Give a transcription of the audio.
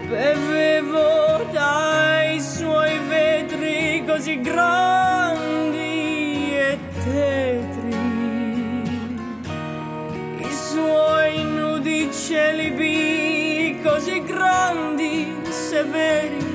bevevo dai suoi vetri così grandi e tetri, i suoi nudi celibi così grandi, severi